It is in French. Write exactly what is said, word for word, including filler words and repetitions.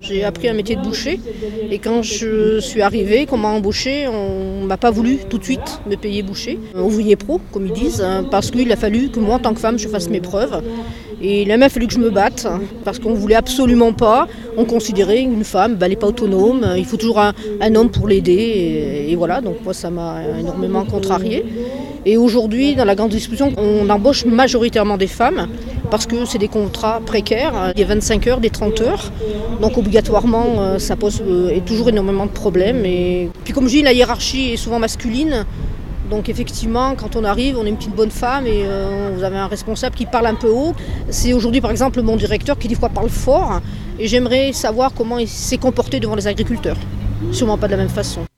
J'ai appris un métier de boucher et quand je suis arrivée, qu'on m'a embauchée, on ne m'a pas voulu tout de suite me payer boucher. Ouvrier pro, comme ils disent, parce qu'il a fallu que moi, en tant que femme, je fasse mes preuves. Et il a même fallu que je me batte, parce qu'on ne voulait absolument pas. On considérait qu'une femme, bah, elle n'est pas autonome, il faut toujours un, un homme pour l'aider. Et, et voilà, donc moi, ça m'a énormément contrariée. Et aujourd'hui, dans la grande distribution, on embauche majoritairement des femmes, parce que c'est des contrats précaires, des vingt-cinq heures, des trente heures. Donc obligatoirement, ça pose euh, toujours énormément de problèmes. Et puis comme je dis, la hiérarchie est souvent masculine. Donc effectivement, quand on arrive, on est une petite bonne femme et euh, vous avez un responsable qui parle un peu haut. C'est aujourd'hui par exemple mon directeur qui des fois parle fort. Et j'aimerais savoir comment il s'est comporté devant les agriculteurs. Sûrement pas de la même façon.